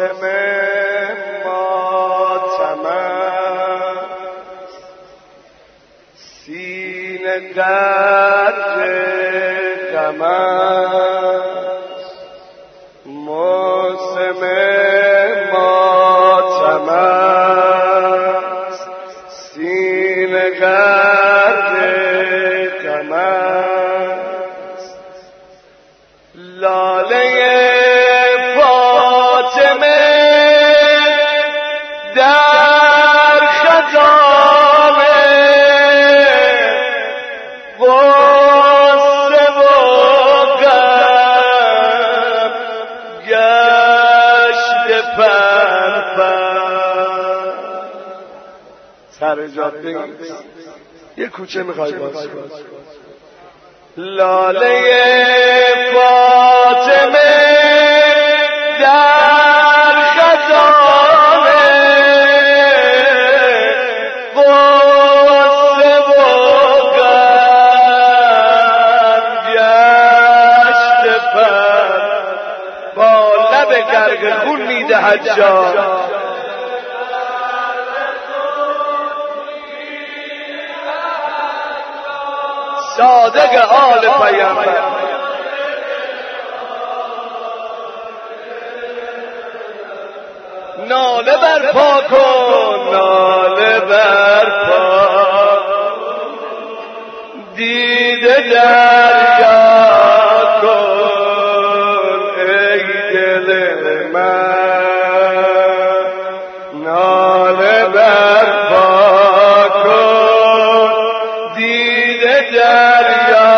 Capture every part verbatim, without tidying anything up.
موسم ماتم است، سینه درد غم است. موسم ماتم است، سینه درد غم است. لاله فاطمه در خزان غصه و غم گشت پرپر. سر جاده یه کوچه میخوای باز. لاله فاطمه در خزان غصه و غم گشت پر، با لب گرگ خون میدهد جان. صادق آل پیامبر ناله برپا کن، ناله برپا، دیده دریا کن ای دل من. ناله برپا کن، دیده دریا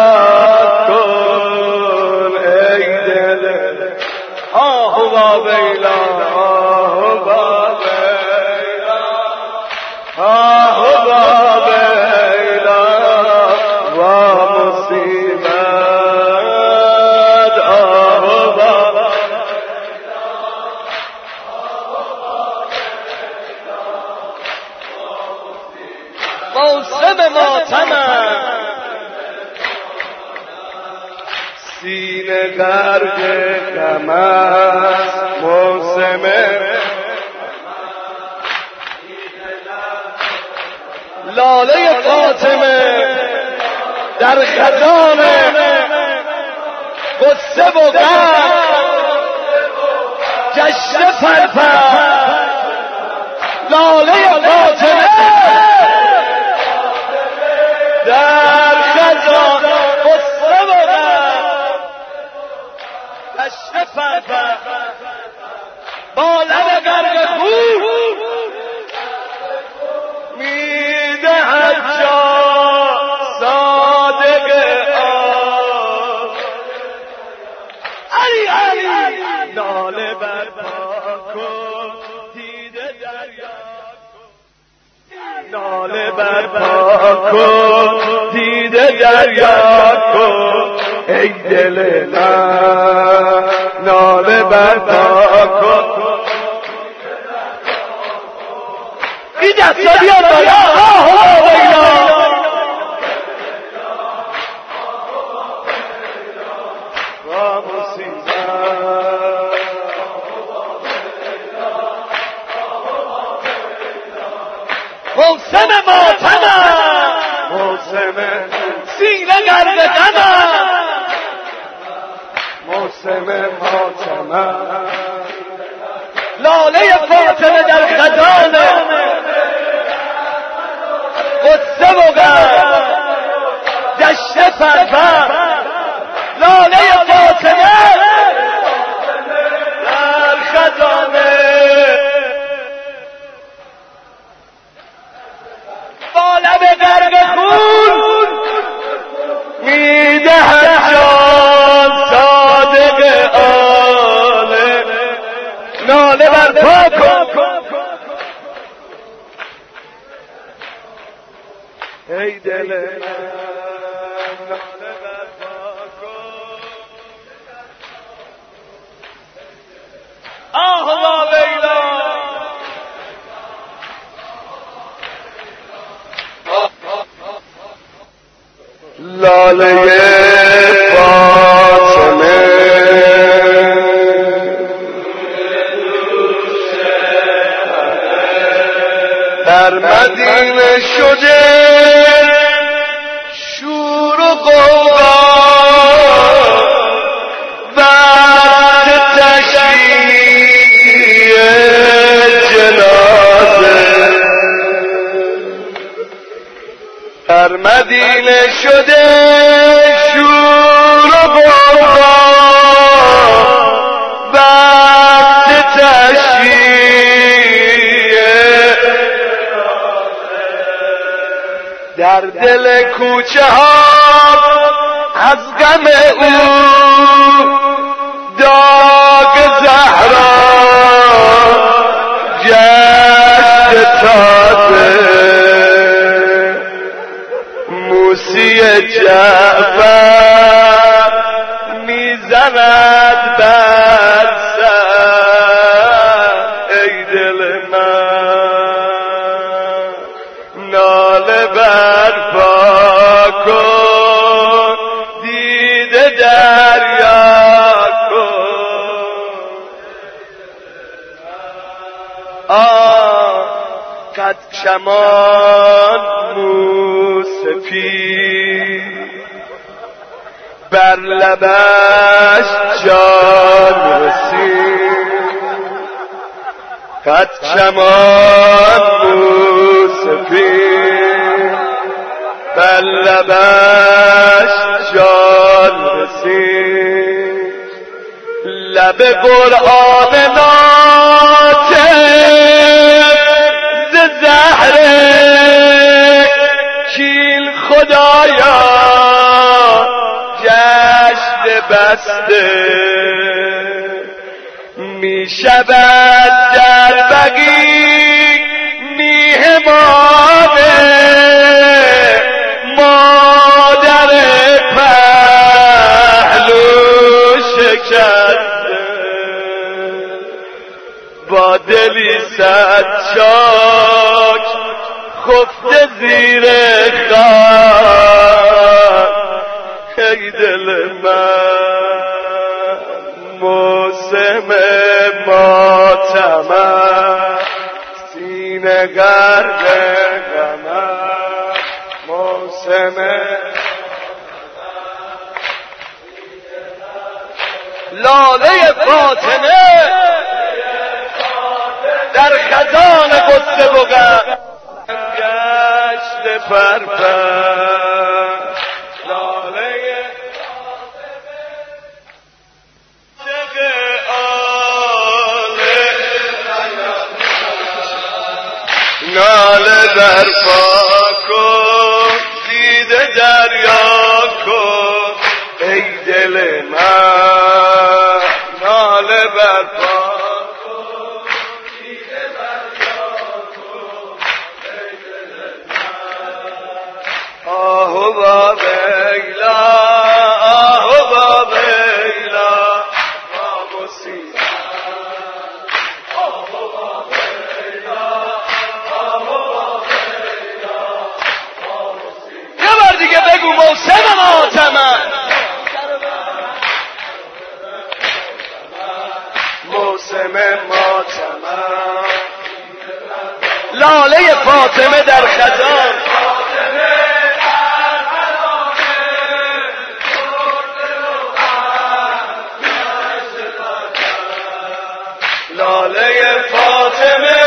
کن ای دل. آه و ویلا، آه و ویلا، آه و ویلا و مصیبت. آه و ویلا، موسم ماتم سینه درد غم است. موسم لاله فاطمه در خزان غصه و غم گشت پرپر. لاله فاطمه در خزان غصه و غم گشت پرپر، با لب گرگ خون میدهد جان. صادق آل علی علی، ناله برپا کن، دیده دریا کن. ناله برپا کن، دیده دریا کن ای دل من. ناله برپا کن، این دستا بیاد بالا. آه و ویلا، و مصیبت. موسم ماتم، موسم سینه گرد غم، موسم ماتم. لاله فاطمه در خزان غصه و غم گشت پرپر. لاله فاطمه در خزان با لب گرگ خون میدهد جان. صادق آل ناله برپا کن ای دل من. ناله برپا کن. آه و ویلا، لاله فاطمه در مدینه شده شور و غوغا بعد تشییع جنازه در مدینه شده شور و غوغا بعد تشییع در دل کوچه ها از غم او داغ زهرا جشن تازه موسی جعفر میزند بر سر ای دل من ناله برپا کن دیده دریا کن آه قد کمان موسفید بر لبش جان رسید قد کمان موسفید بر لبش جان رسید لب قرآن ناطق ز زهر کیل خدایا جشن بسته می شود در بقیع میهمان مادر پهلو شکسته با دلی صد چاک خفته زیر خاک ای دل من موسم ماتم سینه غرق غم موسم لاله فاطمه در خزان قدس و غم گشت پرپر لاله ناله برپا کن دیده دریا کن ای دل من ناله برپا کن دیده دریا کن ای دل من آهو با بیلا آهو با بیلا با مصیبت آهو با بیلا یه بار دیگه بگو موسم ماتمم موسم ماتمم لاله فاطمه در خزان لاله فاطمه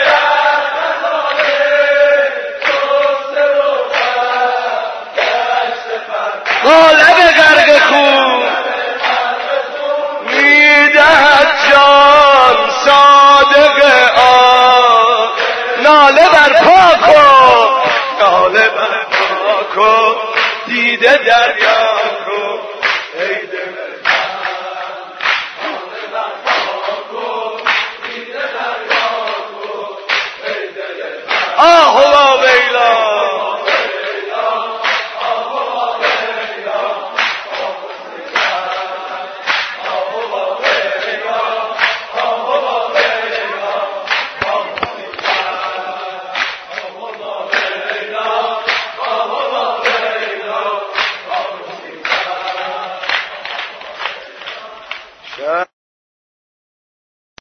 قالب غرق خون میدهد جان صادق آن ناله برپا کن ناله برپا کن دیده دریا کن ای دل آه